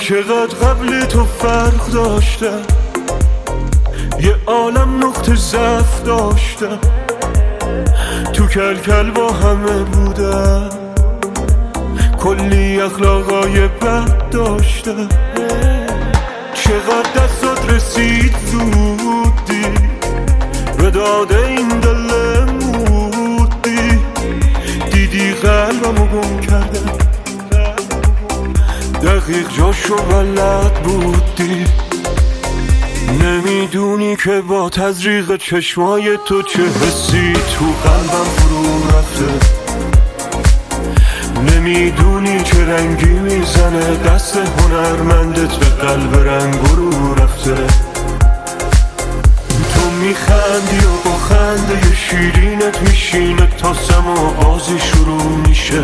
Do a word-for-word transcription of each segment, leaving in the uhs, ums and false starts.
چقدر قبل تو فرق داشتم، یه عالم نقطه ضعف داشتم، تو کل کل با همه بودم، کلی اخلاقای بد داشتم. چقدر دستات رسید زودی به داد این دل مودی، دیدی قلبمو گم کردم، دقیق جاشو بلد بودی. نمیدونی که با تزریق چشمای تو چه حسی تو قلبم فرو رفته، نمیدونی چه رنگی میزنه دست هنرمندت به قلب رنگ رو رفته. تو میخندی و با خنده شیرینت میشینه تا سما بازی شروع میشه،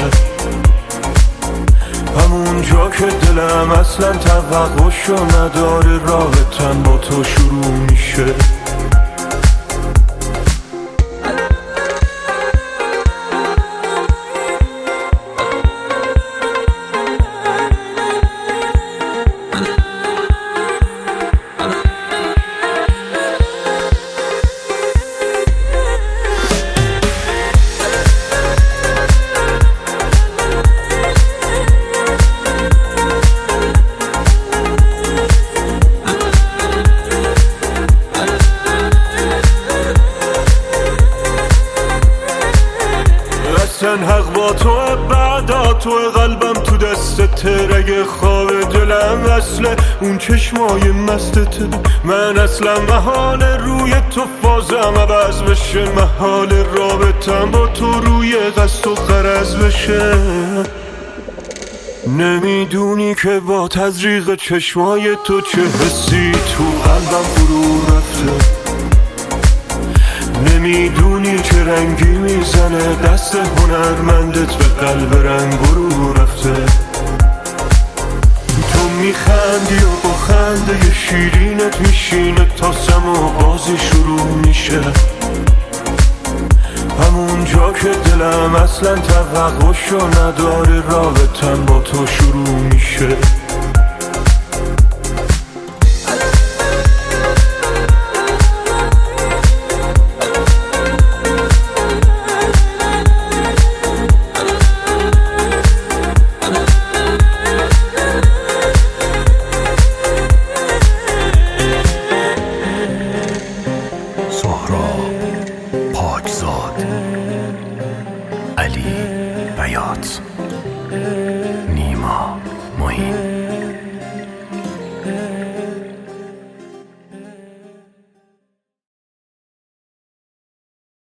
همون جا که دلم اصلا توقعشو نداره رابطم با تو شروع میشه. اصلا حق با تو، بعدا تو قلبم تو دستت، رگ خواب دلم اصله اون چشمای مستته. من اصلا محال روی تو فازم عوض بشه، محال رابطم با تو روی قصد و غرض بشه. نمیدونی که با تزریق چشمای تو چه حسی تو قلبم فرو رفته، نمیدونی چه رنگی میزنه دست هنرمندت به قلب رنگ رو رفته. تو میخندی و با خنده شیرینت میشینه تا سما بازی شروع میشه، همون جا که دلم اصلا توقعشو نداره رابطم با تو شروع میشه. پاکزاد، علی بیات، نیما معین.